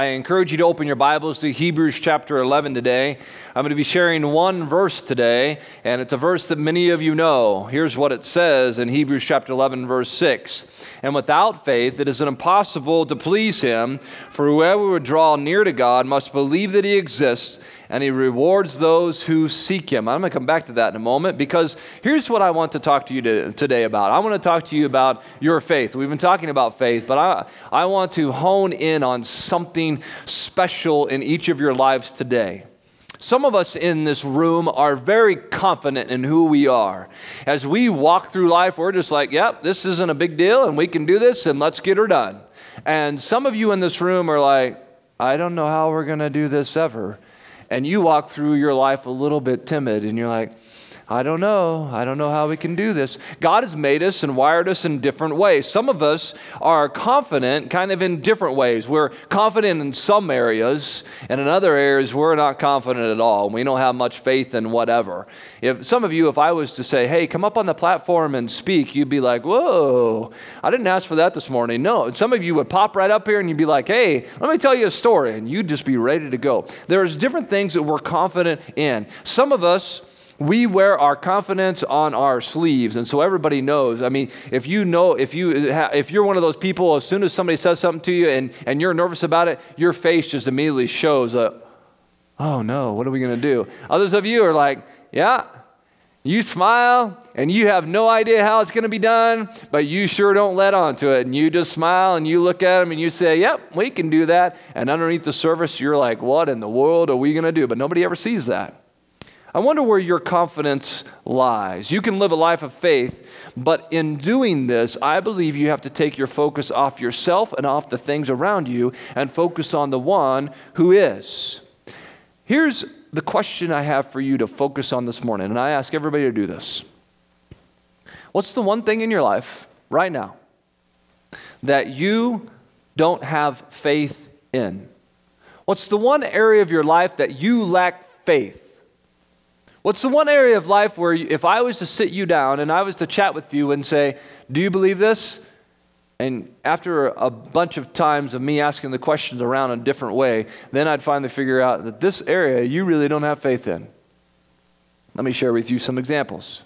I encourage you to open your Bibles to Hebrews chapter 11 today. I'm going to be sharing one verse today, and it's a verse that many of you know. Here's what it says in Hebrews chapter 11, verse 6. And without faith, it is impossible to please him, for whoever would draw near to God must believe that he exists, and he rewards those who seek him. I'm going to come back to that in a moment, because here's what I want to talk to you today about. I want to talk to you about your faith. We've been talking about faith, but I want to hone in on something special in each of your lives today. Some of us in this room are very confident in who we are. As we walk through life, we're just like, yep, this isn't a big deal, and we can do this, and let's get her done. And some of you in this room are like, I don't know how we're going to do this ever. And you walk through your life a little bit timid, and you're like, I don't know how we can do this. God has made us and wired us in different ways. Some of us are confident kind of in different ways. We're confident in some areas, and in other areas we're not confident at all. We don't have much faith in whatever. If I was to say, hey, come up on the platform and speak, you'd be like, whoa, I didn't ask for that this morning. No, some of you would pop right up here and you'd be like, hey, let me tell you a story, and you'd just be ready to go. There's different things that we're confident in. Some of us, we wear our confidence on our sleeves, and so everybody knows. I mean, if you're one of those people, as soon as somebody says something to you and you're nervous about it, your face just immediately shows oh no, what are we going to do? Others of you are like, yeah, you smile and you have no idea how it's going to be done, but you sure don't let on to it, and you just smile and you look at them and you say, yep, we can do that, and underneath the surface you're like, what in the world are we going to do? But nobody ever sees that. I wonder where your confidence lies. You can live a life of faith, but in doing this, I believe you have to take your focus off yourself and off the things around you and focus on the one who is. Here's the question I have for you to focus on this morning, and I ask everybody to do this. What's the one thing in your life right now that you don't have faith in? What's the one area of your life that you lack faith? What's the one area of life where if I was to sit you down and I was to chat with you and say, do you believe this? And after a bunch of times of me asking the questions around a different way, then I'd finally figure out that this area you really don't have faith in. Let me share with you some examples.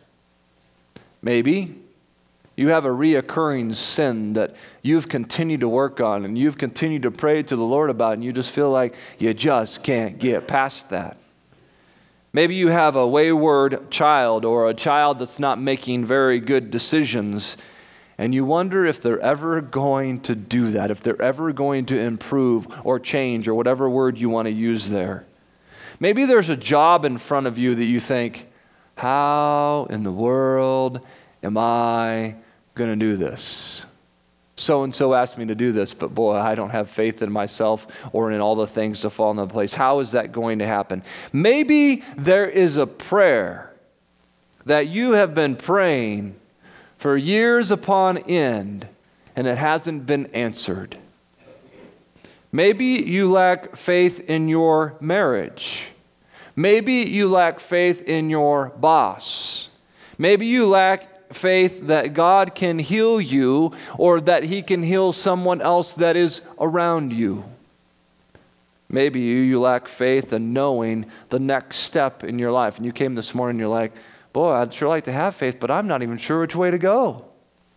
Maybe you have a reoccurring sin that you've continued to work on and you've continued to pray to the Lord about, and you just feel like you just can't get past that. Maybe you have a wayward child or a child that's not making very good decisions, and you wonder if they're ever going to do that, if they're ever going to improve or change or whatever word you want to use there. Maybe there's a job in front of you that you think, how in the world am I going to do this? So-and-so asked me to do this, but boy, I don't have faith in myself or in all the things to fall into place. How is that going to happen? Maybe there is a prayer that you have been praying for years upon end, and it hasn't been answered. Maybe you lack faith in your marriage. Maybe you lack faith in your boss. Maybe you lack faith that God can heal you or that he can heal someone else that is around you. Maybe you lack faith in knowing the next step in your life. And you came this morning and you're like, boy, I'd sure like to have faith, but I'm not even sure which way to go.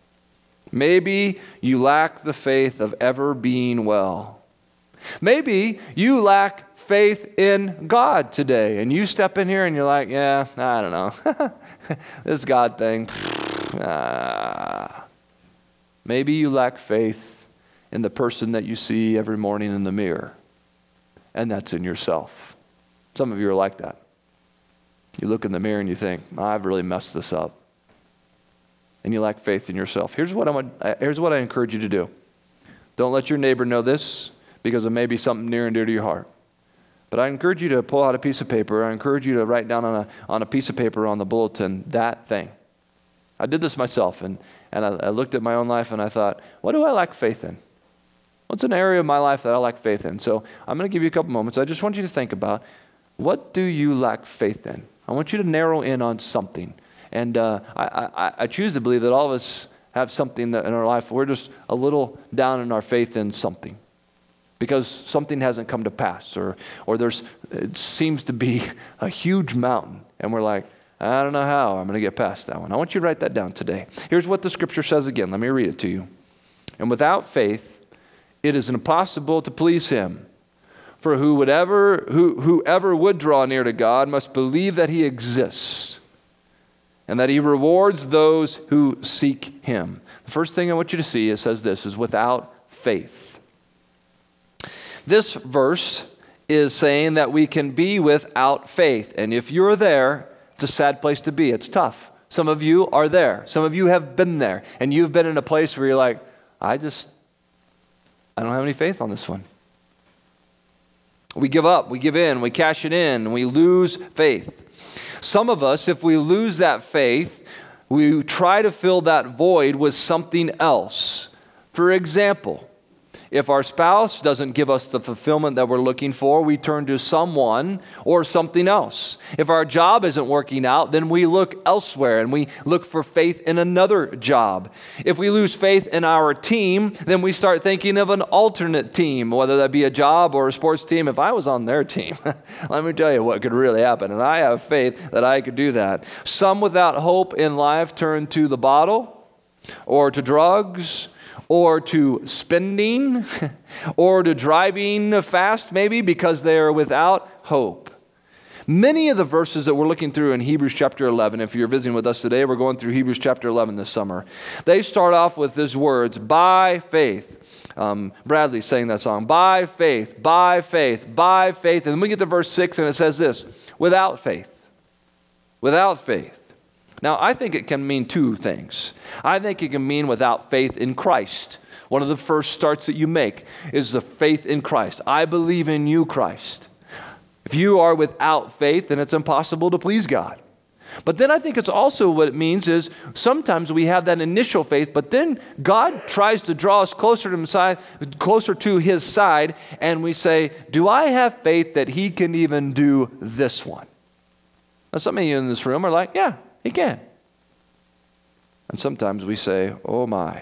Maybe you lack the faith of ever being well. Maybe you lack faith in God today, and you step in here and you're like, yeah, I don't know. This God thing. Maybe you lack faith in the person that you see every morning in the mirror, and that's in yourself. Some of you are like that. You look in the mirror and you think, I've really messed this up. And you lack faith in yourself. Here's what I encourage you to do. Don't let your neighbor know this, because it may be something near and dear to your heart. But I encourage you to pull out a piece of paper. I encourage you to write down on a piece of paper on the bulletin that thing. I did this myself, and I looked at my own life and I thought, what do I lack faith in? What's an area of my life that I lack faith in? So I'm going to give you a couple moments. I just want you to think about, what do you lack faith in? I want you to narrow in on something. And I choose to believe that all of us have something that in our life we're just a little down in our faith in something. because something hasn't come to pass, or it seems to be a huge mountain, and we're like, I don't know how I'm going to get past that one. I want you to write that down today. Here's what the scripture says again. Let me read it to you. And without faith, it is impossible to please him. For whoever would draw near to God must believe that he exists and that he rewards those who seek him. The first thing I want you to see, it says this, is without faith. This verse is saying that we can be without faith. And if you're there, it's a sad place to be. It's tough. Some of you are there. Some of you have been there. And you've been in a place where you're like, I don't have any faith on this one. We give up, we give in, we cash it in, we lose faith. Some of us, if we lose that faith, we try to fill that void with something else. For example, if our spouse doesn't give us the fulfillment that we're looking for, we turn to someone or something else. If our job isn't working out, then we look elsewhere and we look for faith in another job. If we lose faith in our team, then we start thinking of an alternate team, whether that be a job or a sports team. If I was on their team, let me tell you what could really happen. And I have faith that I could do that. Some without hope in life turn to the bottle or to drugs, or to spending, or to driving fast maybe, because they are without hope. Many of the verses that we're looking through in Hebrews chapter 11, if you're visiting with us today, we're going through Hebrews chapter 11 this summer. They start off with these words, by faith. Bradley sang that song, by faith, by faith, by faith. And then we get to verse 6 and it says this, without faith, without faith. Now, I think it can mean two things. I think it can mean without faith in Christ. One of the first starts that you make is the faith in Christ. I believe in you, Christ. If you are without faith, then it's impossible to please God. But then I think it's also what it means is sometimes we have that initial faith, but then God tries to draw us closer to his side, and we say, do I have faith that he can even do this one? Now, some of you in this room are like, yeah, he can. And sometimes we say, oh my.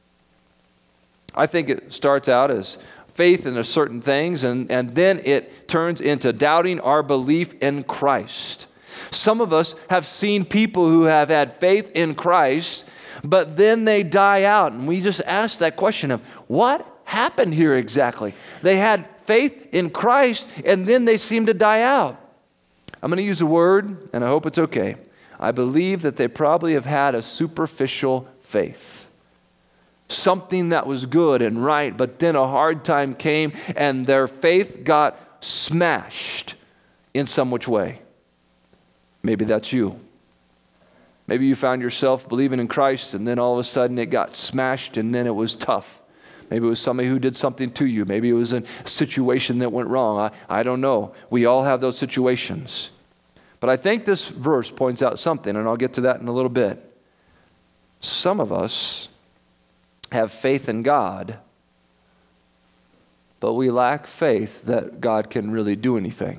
I think it starts out as faith in certain things, and then it turns into doubting our belief in Christ. Some of us have seen people who have had faith in Christ, but then they die out. And we just ask that question of, what happened here exactly? They had faith in Christ, and then they seem to die out. I'm going to use a word, and I hope it's okay. I believe that they probably have had a superficial faith. Something that was good and right, but then a hard time came and their faith got smashed in some which way. Maybe that's you. Maybe you found yourself believing in Christ and then all of a sudden it got smashed and then it was tough. Maybe it was somebody who did something to you. Maybe it was a situation that went wrong. I don't know. We all have those situations. But I think this verse points out something, and I'll get to that in a little bit. Some of us have faith in God, but we lack faith that God can really do anything.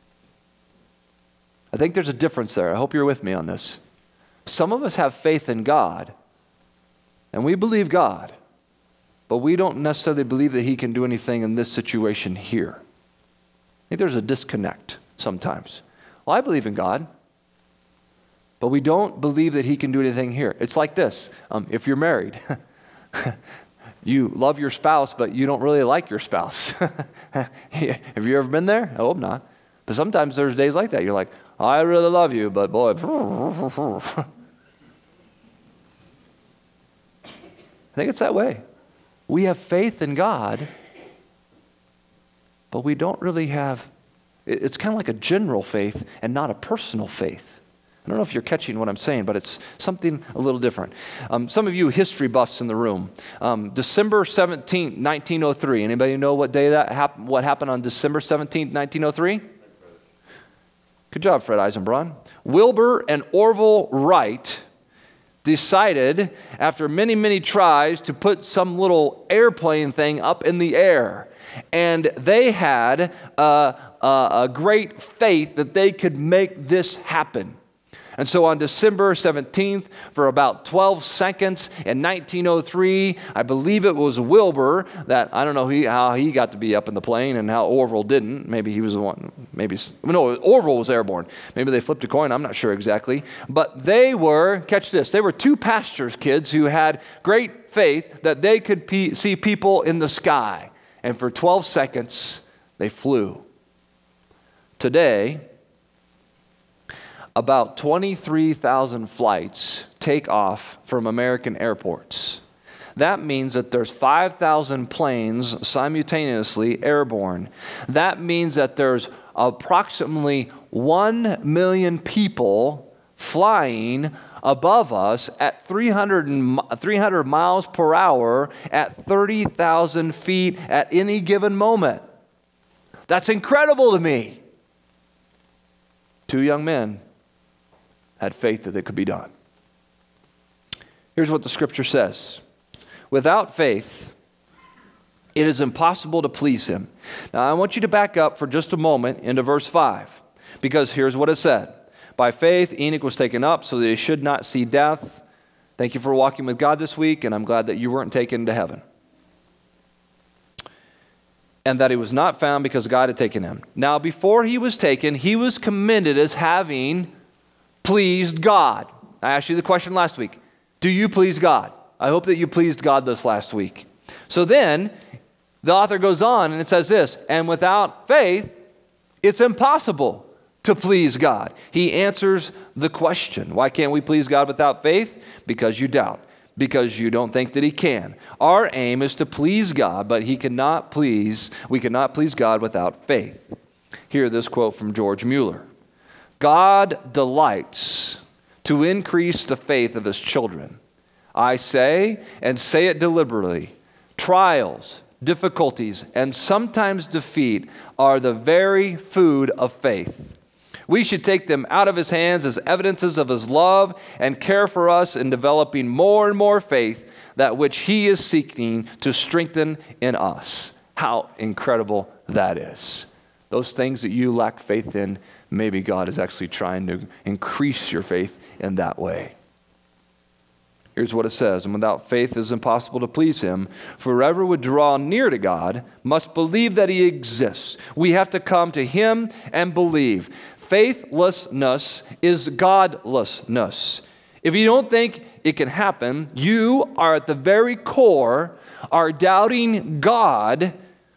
I think there's a difference there. I hope you're with me on this. Some of us have faith in God, and we believe God, but we don't necessarily believe that he can do anything in this situation here. I think there's a disconnect sometimes. Well, I believe in God, but we don't believe that he can do anything here. It's like this. If you're married, you love your spouse, but you don't really like your spouse. Have you ever been there? I hope not. But sometimes there's days like that. You're like, I really love you, but boy. I think it's that way. We have faith in God, but we don't really have, it's kind of like a general faith and not a personal faith. I don't know if you're catching what I'm saying, but it's something a little different. Some of you history buffs in the room. December 17th, 1903. Anybody know what day that happened? What happened on December 17th, 1903? Good job, Fred Eisenbrun. Wilbur and Orville Wright decided, after many, many tries, to put some little airplane thing up in the air. And they had a great faith that they could make this happen. And so on December 17th, for about 12 seconds in 1903, I believe it was Wilbur that, I don't know how he got to be up in the plane and how Orville didn't. Maybe he was the one, Orville was airborne. Maybe they flipped a coin, I'm not sure exactly. But they were, catch this, they were two pastors' kids who had great faith that they could see people in the sky. And for 12 seconds, they flew. Today, about 23,000 flights take off from American airports. That means that there's 5,000 planes simultaneously airborne. That means that there's approximately 1 million people flying above us at 300 miles per hour at 30,000 feet at any given moment. That's incredible to me. Two young men had faith that it could be done. Here's what the scripture says. Without faith, it is impossible to please him. Now, I want you to back up for just a moment into verse 5, because here's what it said. By faith, Enoch was taken up so that he should not see death. Thank you for walking with God this week, and I'm glad that you weren't taken to heaven. And that he was not found because God had taken him. Now, before he was taken, he was commended as having pleased God. I asked you the question last week. Do you please God? I hope that you pleased God this last week. So then, the author goes on and it says this, and without faith, it's impossible to please God. He answers the question. Why can't we please God without faith? Because you doubt. Because you don't think that he can. Our aim is to please God, but we cannot please God without faith. Hear this quote from George Mueller. God delights to increase the faith of his children. I say, and say it deliberately, trials, difficulties, and sometimes defeat are the very food of faith. We should take them out of his hands as evidences of his love and care for us in developing more and more faith, that which he is seeking to strengthen in us. How incredible that is. Those things that you lack faith in, maybe God is actually trying to increase your faith in that way. Here's what it says, and without faith it is impossible to please him. For whoever would draw near to God must believe that he exists. We have to come to him and believe. Faithlessness is godlessness. If you don't think it can happen, you are at the very core are doubting God,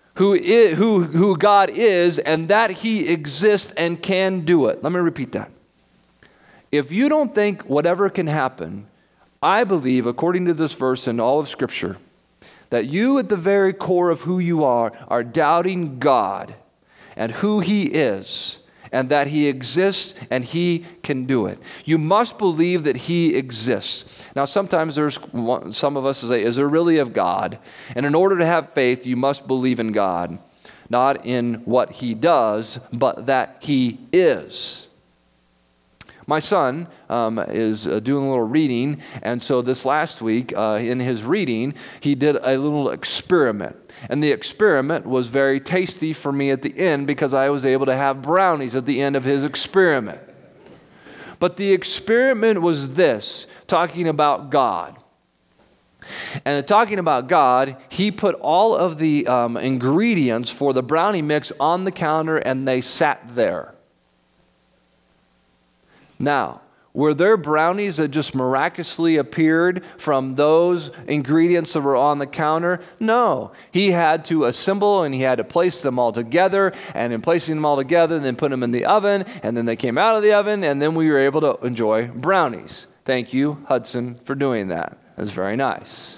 who God is, and that he exists and can do it. Let me repeat that. If you don't think whatever can happen, I believe, according to this verse and all of Scripture, that you at the very core of who you are doubting God and who he is, and that he exists and he can do it. You must believe that he exists. Now, sometimes there's some of us who say, is there really a God? And in order to have faith, you must believe in God, not in what he does, but that he is. My son is doing a little reading, and so this last week in his reading, he did a little experiment. And the experiment was very tasty for me at the end because I was able to have brownies at the end of his experiment. But the experiment was this, talking about God. And talking about God, he put all of the ingredients for the brownie mix on the counter and they sat there. Now, were there brownies that just miraculously appeared from those ingredients that were on the counter? No. He had to assemble and he had to place them all together, and in placing them all together, then put them in the oven, and then they came out of the oven, and then we were able to enjoy brownies. Thank you, Hudson, for doing that. That's very nice.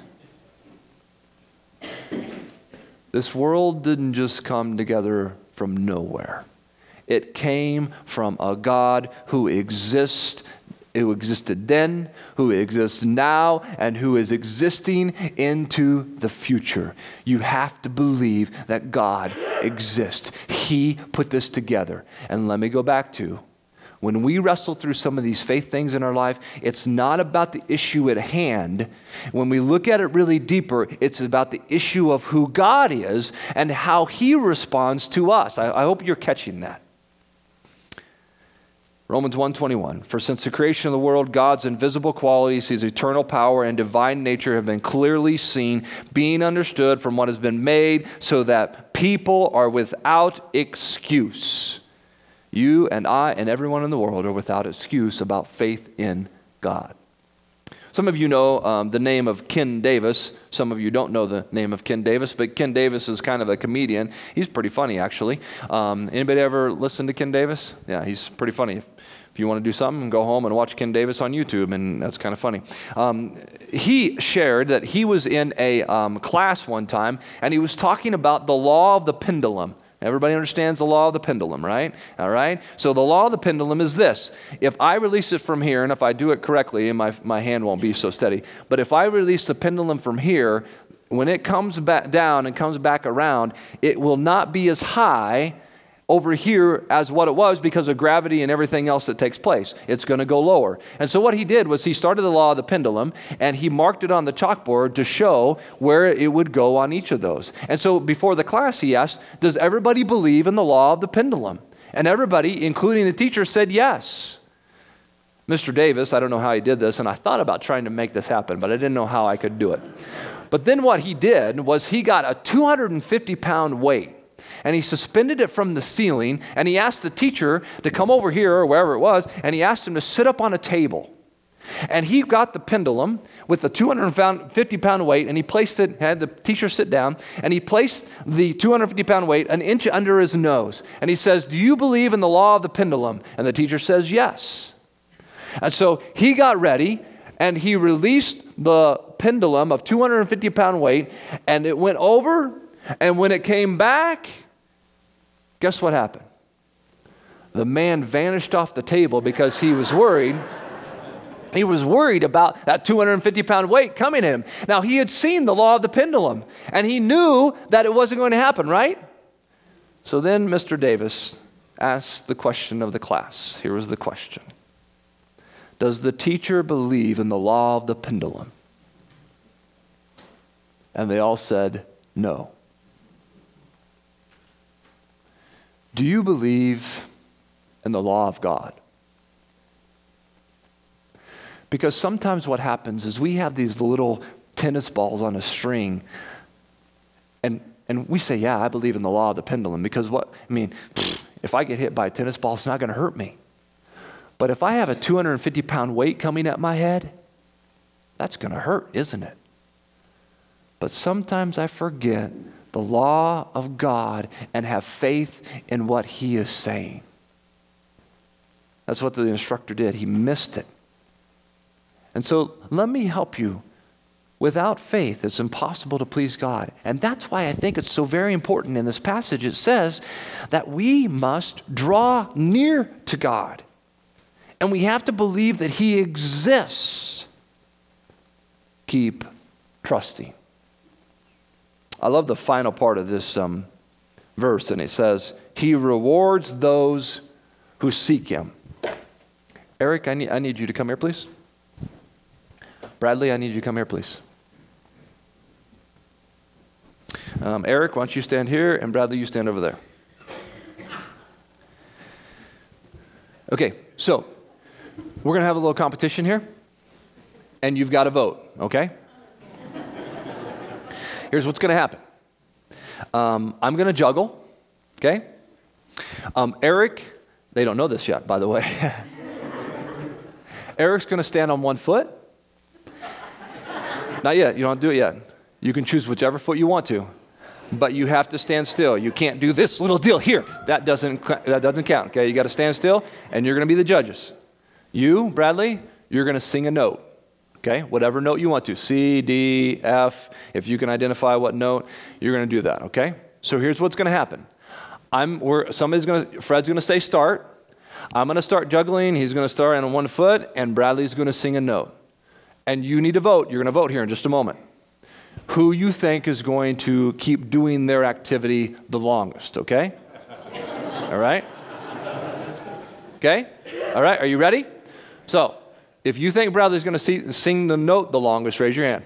This world didn't just come together from nowhere. It came from a God who existed then, who exists now, and who is existing into the future. You have to believe that God exists. He put this together. And let me go back to, when we wrestle through some of these faith things in our life, it's not about the issue at hand. When we look at it really deeper, it's about the issue of who God is and how he responds to us. I hope you're catching that. Romans 1:21, for since the creation of the world, God's invisible qualities, his eternal power and divine nature have been clearly seen, being understood from what has been made, so that people are without excuse. You and I and everyone in the world are without excuse about faith in God. Some of you know the name of Ken Davis. Some of you don't know the name of Ken Davis, but Ken Davis is kind of a comedian. He's pretty funny, actually. Anybody ever listen to Ken Davis? Yeah, he's pretty funny. If you want to do something, go home and watch Ken Davis on YouTube, and that's kind of funny. He shared that he was in a class one time, and he was talking about the law of the pendulum. Everybody understands the law of the pendulum, right? All right? So the law of the pendulum is this. If I release it from here, and if I do it correctly, and my hand won't be so steady, but if I release the pendulum from here, when it comes back down and comes back around, it will not be as high over here as what it was because of gravity and everything else that takes place. It's going to go lower. And so what he did was he started the law of the pendulum, and he marked it on the chalkboard to show where it would go on each of those. And so before the class, he asked, does everybody believe in the law of the pendulum? And everybody, including the teacher, said yes. Mr. Davis, I don't know how he did this, and I thought about trying to make this happen, but I didn't know how I could do it. But then what he did was he got a 250-pound weight, and he suspended it from the ceiling, and he asked the teacher to come over here or wherever it was, and he asked him to sit up on a table. And he got the pendulum with the 250-pound weight, and he placed it, had the teacher sit down, and he placed the 250-pound weight an inch under his nose. And he says, do you believe in the law of the pendulum? And the teacher says, yes. And so he got ready, and he released the pendulum of 250-pound weight, and it went over, and when it came back, guess what happened? The man vanished off the table because he was worried. He was worried about that 250-pound weight coming at him. Now, he had seen the law of the pendulum, and he knew that it wasn't going to happen, right? So then Mr. Davis asked the question of the class. Here was the question. Does the teacher believe in the law of the pendulum? And they all said no. Do you believe in the law of God? Because sometimes what happens is we have these little tennis balls on a string, and we say, yeah, I believe in the law of the pendulum, because if I get hit by a tennis ball, it's not going to hurt me. But if I have a 250-pound weight coming at my head, that's going to hurt, isn't it? But sometimes I forget the law of God and have faith in what he is saying. That's what the instructor did. He missed it. And so let me help you. Without faith, it's impossible to please God. And that's why I think it's so very important in this passage. It says that we must draw near to God. And we have to believe that he exists. Keep trusting. I love the final part of this verse, and it says, he rewards those who seek him. Eric, I need you to come here, please. Bradley, I need you to come here, please. Eric, why don't you stand here, and Bradley, you stand over there. Okay, so we're going to have a little competition here, and you've got to vote, okay? Here's what's going to happen. I'm going to juggle, okay? Eric, they don't know this yet, by the way. Eric's going to stand on one foot. Not yet. You don't have to do it yet. You can choose whichever foot you want to, but you have to stand still. You can't do this little deal here. That doesn't count, okay? You got to stand still, and you're going to be the judges. You, Bradley, you're going to sing a note. Okay, whatever note you want to, C, D, F, if you can identify what note, you're going to do that, okay? So here's what's going to happen. Fred's going to say start. I'm going to start juggling. He's going to start on one foot, and Bradley's going to sing a note. And you need to vote. You're going to vote here in just a moment. Who you think is going to keep doing their activity the longest, okay? All right? Okay? All right, are you ready? So, if you think Bradley's going to sing the note the longest, raise your hand.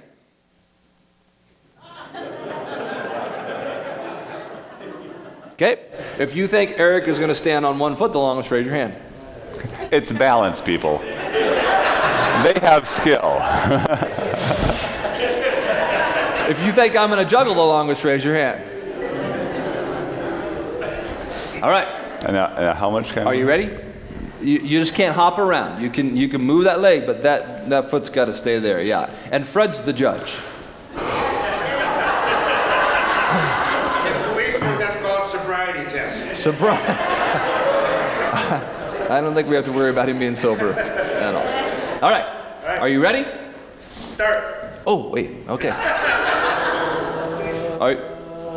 Okay. If you think Eric is going to stand on one foot the longest, raise your hand. It's balance, people. They have skill. If you think I'm going to juggle the longest, raise your hand. All right. And how much can Are you ready? You just can't hop around. You can move that leg, but that foot's got to stay there, yeah. And Fred's the judge. In policeman, that's called sobriety test. Sobriety. I don't think we have to worry about him being sober at all. All right. Are you ready? Start. Oh, wait. Okay. All right.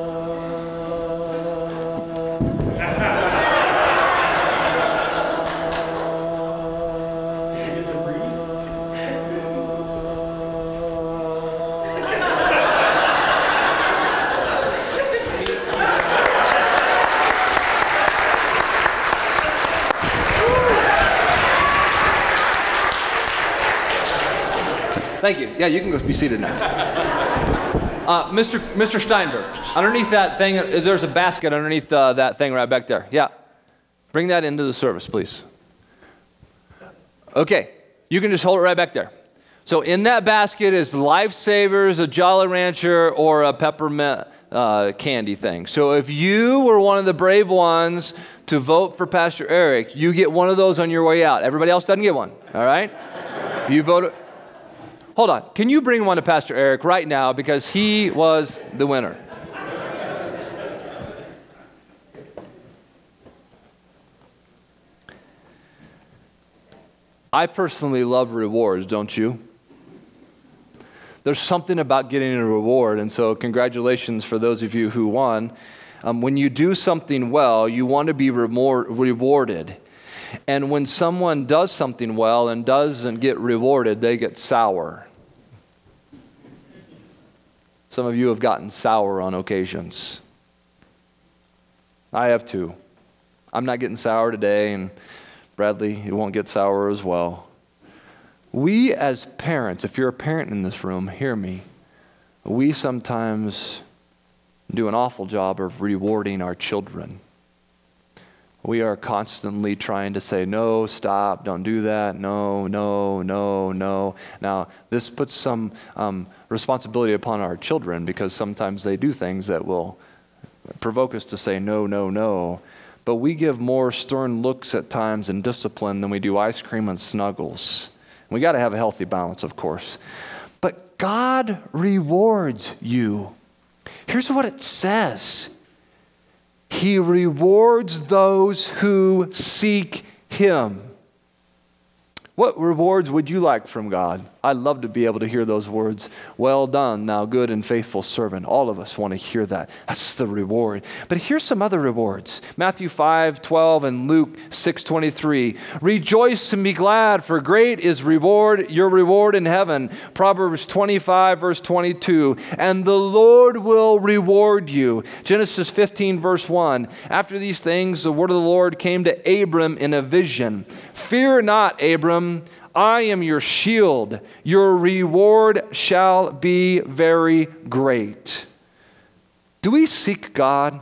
Thank you. Yeah, you can go be seated now. Mr. Steinberg, underneath that thing, there's a basket underneath that thing right back there. Yeah. Bring that into the service, please. Okay. You can just hold it right back there. So in that basket is Lifesavers, a Jolly Rancher, or a peppermint candy thing. So if you were one of the brave ones to vote for Pastor Eric, you get one of those on your way out. Everybody else doesn't get one. All right? If you vote... Hold on. Can you bring one to Pastor Eric right now because he was the winner? I personally love rewards, don't you? There's something about getting a reward, and so congratulations for those of you who won. When you do something well, you want to be rewarded. And when someone does something well and doesn't get rewarded, they get sour. Some of you have gotten sour on occasions. I have too. I'm not getting sour today, and Bradley, he won't get sour as well. We as parents, if you're a parent in this room, hear me. We sometimes do an awful job of rewarding our children. We are constantly trying to say, no, stop, don't do that, no, no, no, no. Now, this puts some responsibility upon our children because sometimes they do things that will provoke us to say no, no, no. But we give more stern looks at times and discipline than we do ice cream and snuggles. We got to have a healthy balance, of course. But God rewards you. Here's what it says. He rewards those who seek Him. What rewards would you like from God? I'd love to be able to hear those words. Well done, thou good and faithful servant. All of us want to hear that. That's the reward. But here's some other rewards. Matthew 5:12 and Luke 6:23. Rejoice and be glad, for great is your reward in heaven. Proverbs 25 verse 22. And the Lord will reward you. Genesis 15 verse 1. After these things, the word of the Lord came to Abram in a vision. Fear not, Abram. I am your shield. Your reward shall be very great. Do we seek God?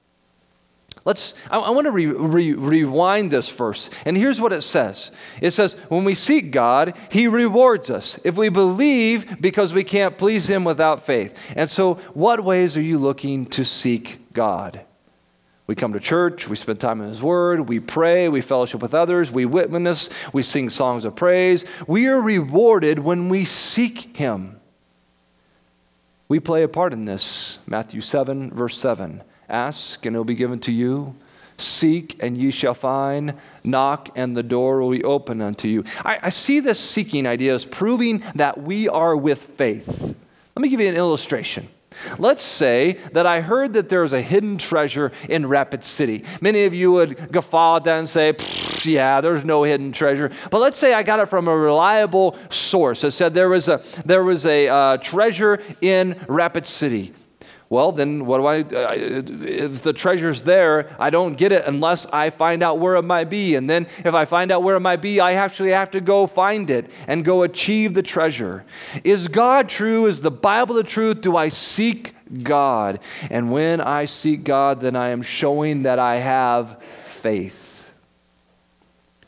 I want to rewind this verse. And here's what it says. It says, when we seek God, He rewards us. If we believe, because we can't please Him without faith. And so what ways are you looking to seek God? We come to church, we spend time in His Word, we pray, we fellowship with others, we witness, we sing songs of praise. We are rewarded when we seek Him. We play a part in this. Matthew 7, verse 7. Ask, and it will be given to you. Seek, and ye shall find. Knock, and the door will be open unto you. I see this seeking idea as proving that we are with faith. Let me give you an illustration. Let's say that I heard that there's a hidden treasure in Rapid City. Many of you would guffaw at that and say, yeah, there's no hidden treasure. But let's say I got it from a reliable source that said there was a treasure in Rapid City. Well, then what do if the treasure's there, I don't get it unless I find out where it might be. And then if I find out where it might be, I actually have to go find it and go achieve the treasure. Is God true? Is the Bible the truth? Do I seek God? And when I seek God, then I am showing that I have faith.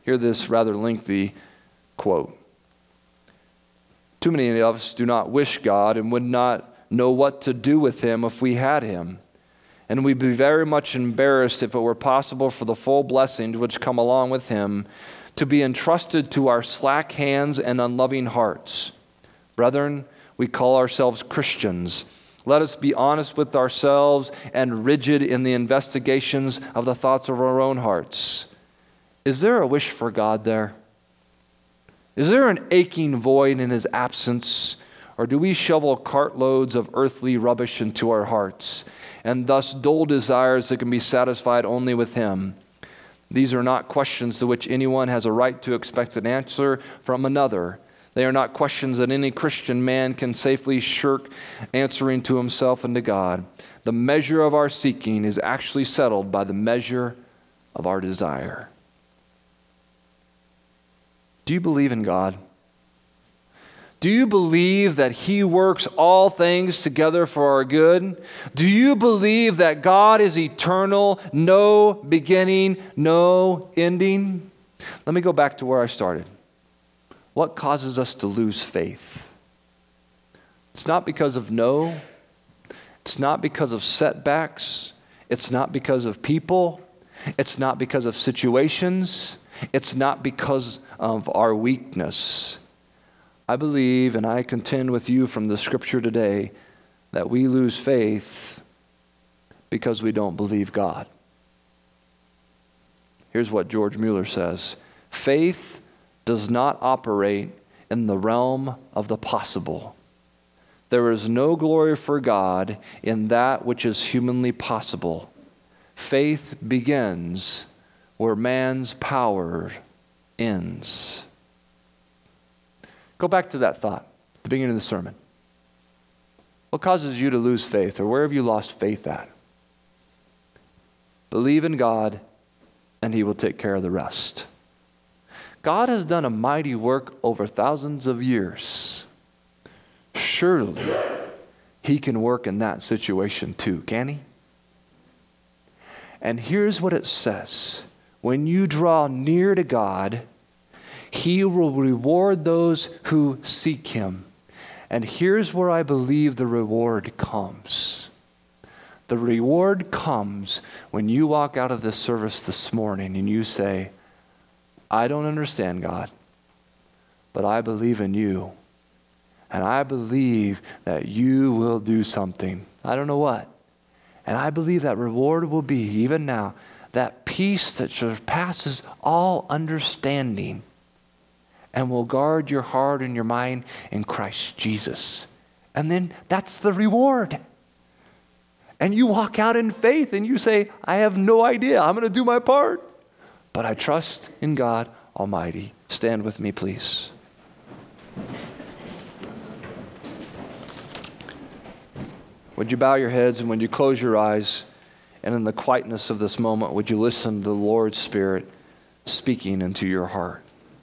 Hear this rather lengthy quote. Too many of us do not wish God and would not know what to do with him if we had him. And we'd be very much embarrassed if it were possible for the full blessings which come along with him to be entrusted to our slack hands and unloving hearts. Brethren, we call ourselves Christians. Let us be honest with ourselves and rigid in the investigations of the thoughts of our own hearts. Is there a wish for God there? Is there an aching void in his absence? Or do we shovel cartloads of earthly rubbish into our hearts, and thus dull desires that can be satisfied only with him? These are not questions to which anyone has a right to expect an answer from another. They are not questions that any Christian man can safely shirk answering to himself and to God. The measure of our seeking is actually settled by the measure of our desire. Do you believe in God? Do you believe that he works all things together for our good? Do you believe that God is eternal, no beginning, no ending? Let me go back to where I started. What causes us to lose faith? It's not because of no. It's not because of setbacks. It's not because of people. It's not because of situations. It's not because of our weakness. I believe, and I contend with you from the scripture today, that we lose faith because we don't believe God. Here's what George Mueller says. Faith does not operate in the realm of the possible. There is no glory for God in that which is humanly possible. Faith begins where man's power ends. Go back to that thought at the beginning of the sermon. What causes you to lose faith, or where have you lost faith at? Believe in God, and he will take care of the rest. God has done a mighty work over thousands of years. Surely he can work in that situation too, can he? And here's what it says. When you draw near to God, he will reward those who seek him. And here's where I believe the reward comes. The reward comes when you walk out of this service this morning and you say, I don't understand, God, but I believe in you. And I believe that you will do something. I don't know what. And I believe that reward will be, even now, that peace that surpasses all understanding and will guard your heart and your mind in Christ Jesus. And then that's the reward. And you walk out in faith and you say, I have no idea. I'm going to do my part. But I trust in God Almighty. Stand with me, please. Would you bow your heads, and would you close your eyes, and in the quietness of this moment, would you listen to the Lord's Spirit speaking into your heart?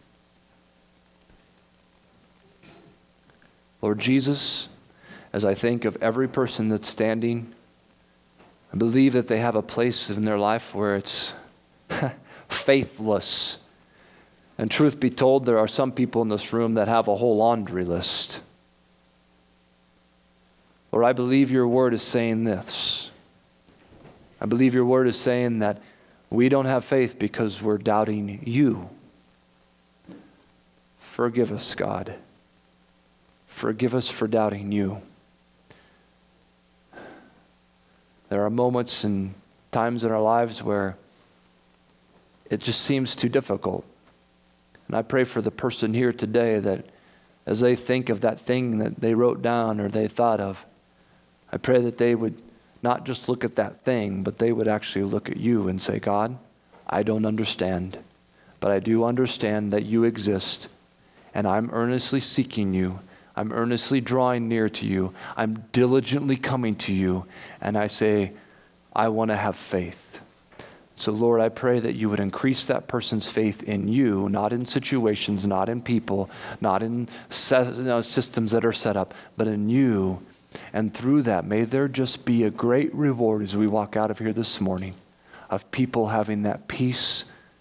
Lord Jesus, as I think of every person that's standing, I believe that they have a place in their life where it's faithless. And truth be told, there are some people in this room that have a whole laundry list. Lord, I believe your word is saying this. I believe your word is saying that we don't have faith because we're doubting you. Forgive us, God. Forgive us for doubting you. There are moments and times in our lives where it just seems too difficult. And I pray for the person here today that as they think of that thing that they wrote down or they thought of, I pray that they would not just look at that thing, but they would actually look at you and say, God, I don't understand, but I do understand that you exist, and I'm earnestly seeking you. I'm earnestly drawing near to you. I'm diligently coming to you, and I say, I want to have faith. So, Lord, I pray that you would increase that person's faith in you, not in situations, not in people, not in systems that are set up, but in you. And through that, may there just be a great reward as we walk out of here this morning of people having that peace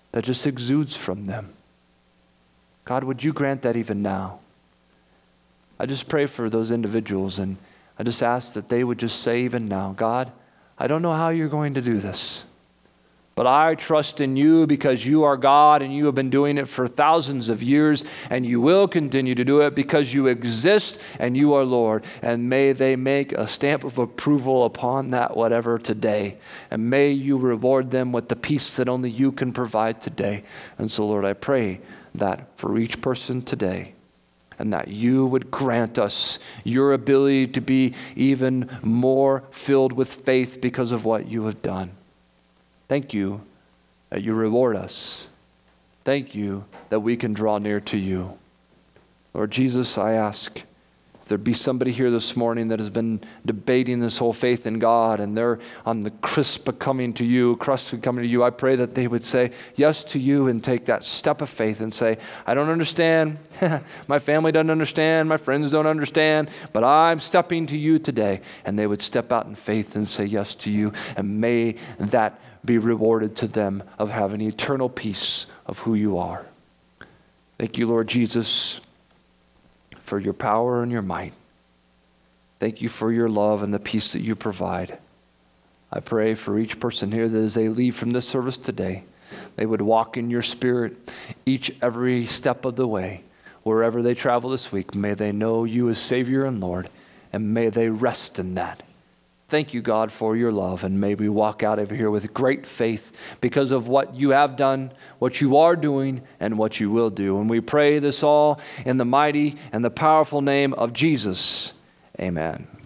that just exudes from them. God, would you grant that even now? I just pray for those individuals, and I just ask that they would just say even now, God, I don't know how you're going to do this, but I trust in you because you are God and you have been doing it for thousands of years, and you will continue to do it because you exist and you are Lord. And may they make a stamp of approval upon that whatever today. And may you reward them with the peace that only you can provide today. And so, Lord, I pray that for each person today, and that you would grant us your ability to be even more filled with faith because of what you have done. Thank you that you reward us. Thank you that we can draw near to you. Lord Jesus, I ask if there be somebody here this morning that has been debating this whole faith in God, and they're on the cusp of coming to you, I pray that they would say yes to you and take that step of faith and say, I don't understand, my family doesn't understand, my friends don't understand, but I'm stepping to you today. And they would step out in faith and say yes to you, and may that be rewarded to them of having eternal peace of who you are. Thank you, Lord Jesus, for your power and your might. Thank you for your love and the peace that you provide. I pray for each person here that as they leave from this service today, they would walk in your spirit every step of the way. Wherever they travel this week, may they know you as Savior and Lord, and may they rest in that. Thank you, God, for your love, and may we walk out of here with great faith because of what you have done, what you are doing, and what you will do. And we pray this all in the mighty and the powerful name of Jesus. Amen.